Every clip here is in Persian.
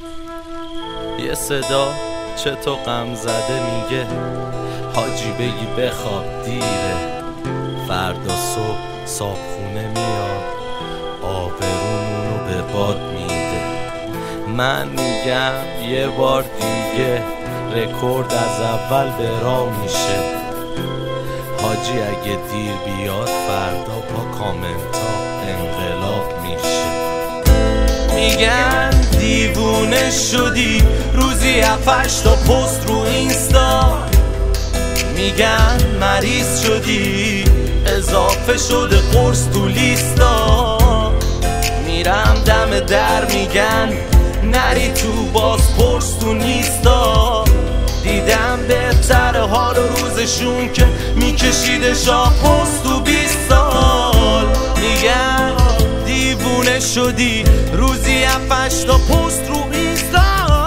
یه صدا چه تو غم زده میگه حاجی بگی بخواب دیره، فردا صبح صابخونه میاد آبرومونو به باد میده. من میگم یه بار دیگه رکورد از اول برا میشه. حاجی اگه دیر بیاد فردا با کامنتا انقلاب میشه. میگن دیوونه شدی روزی 7-8 تا پست رو اینستا، میگن مریض شدی اضافه شده قرص تو لیستا. میرم دم در میگن نری تو باز پرس تو نیستا. دیدم بهتر حال و روزشون که میکشیده شاه پست تو 20 سال. میگن دیوونه شدی روزی 7-8 تا پست رو اینستا،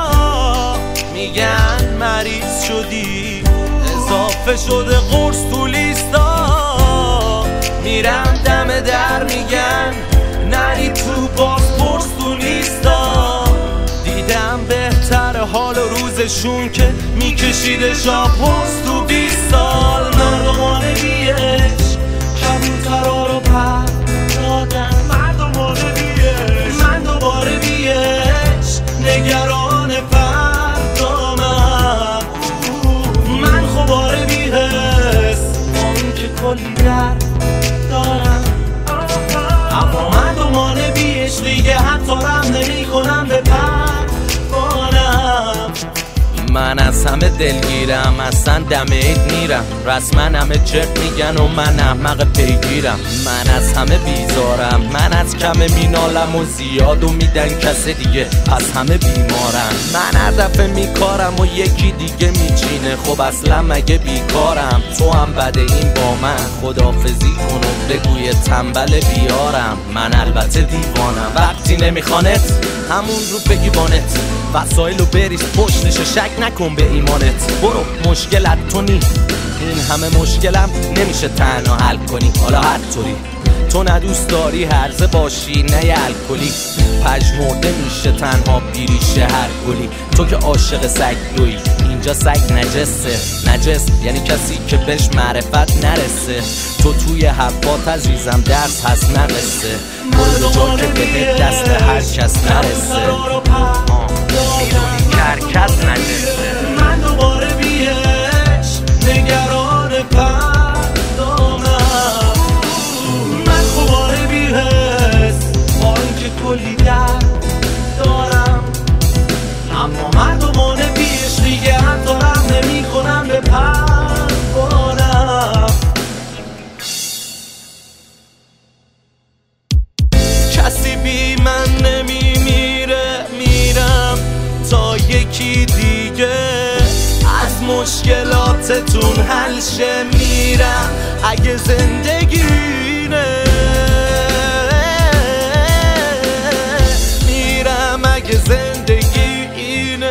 میگن مریض شدی اضافه شده قرص تو لیستا. میرم دم در میگن نری تو باز پرس تو نیستا. دیدم بهتر حال و روزشون که میکشیده شاه پست تو 20 سال. مردمانه بیش کبوترها رو پر دادن، مردمانه بیش من دوباره بیش نگران فردامم. من خوباره بیهست اون که کلی درد دارم، اما مردمانه بیش دیگه حتی رم نمی کنم به پروانم. من از همه دلگیرم اصلا دم عید میرم، رسما همه چرت میگن و من احمق پیگیرم. من از همه بیزارم، من از کم مینالم و زیادو میدن کس دیگه پس همه بیمارم. من هر دفعه میکارم و یکی دیگه میچینه، خب اصلا مگه بیکارم؟ تو هم بده این با من خدافزی کن و بگوی تنبل بیارم. من البته دیوانم وقتی نمیخوانت همون رو بگی بانت، وسایلو بریز پشتش شک نکن به ایمانت. برو مشکلت تو نی، این همه مشکلم نمیشه تنها حل کنی. حالا هر طوری تو ندوست داری هرزه باشی نه یه الکلی، پژمرده میشه تنها بیریشه هر گلی. تو که عاشق سگ دوی اینجا سگ نجسه، نجس یعنی کسی که بهش معرفت نرسه. تو توی حرفات عزیزم درس هست نقصه، برو جا که به دست هر کس نرسه. میدونی که هر کس نجسه. من دوباره بیش نگران پردامم. من خوباره بیهست با اینکه کلی درد دارم، اما مردمانه بیش دیگه حتی رم نمی کنم به پروانم. کسی بی من نمیمیره، میرم تا یکی دیگه از مشکلاتتون حل شه. میرم اگه زندگینه، میرم اگه زندگینه،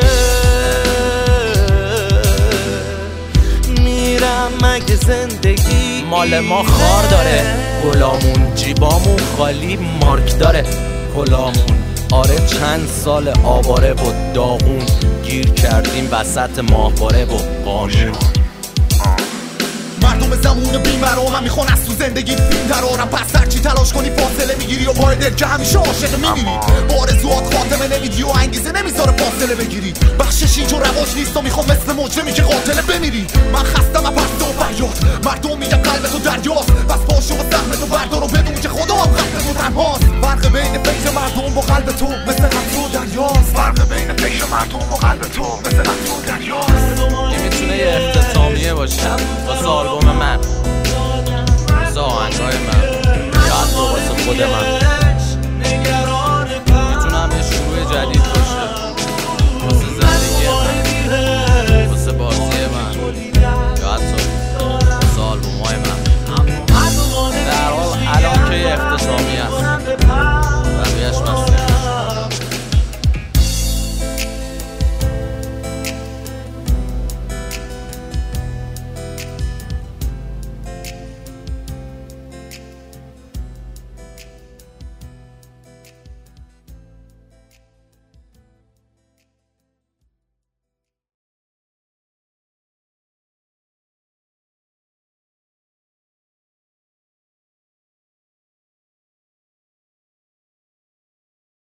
میرم اگه زندگی مال ما خار داره. گلامون جیبامون خالی مارک داره کلامون. آره چند سال آواره و داغون گیر کردیم وسط ماهواره و قانون. مردم زمون بیمرامم میخوان از تو زندگی فیلم درارم، پس هرچی تلاش کنی فاصله میگیری و پای دل که همیشه عاشق میمیری. آرزوات خاتمه نمیدی و انگیزه نمیذاره فاصله بگیری. بخشش اینجا رواج نیست و میخوام مثل مجرمی که قاتله بمیری. من خستم از پرده و فریاد، مردم میگن قلبتو دریاست، پس پاشو و زحمتو بردار و بدون که خدا هم قلب تو تنهاست. فرق بین فکر مردم و قلب تو مثل قطر و دریاست. فرق بین فکر مردم و قلب تو مثل قطر و دریاست. این میتونه یه اختتامیه باشه واسه آلبوم من، واسه آهنگای من، یا حتی واسه خود من.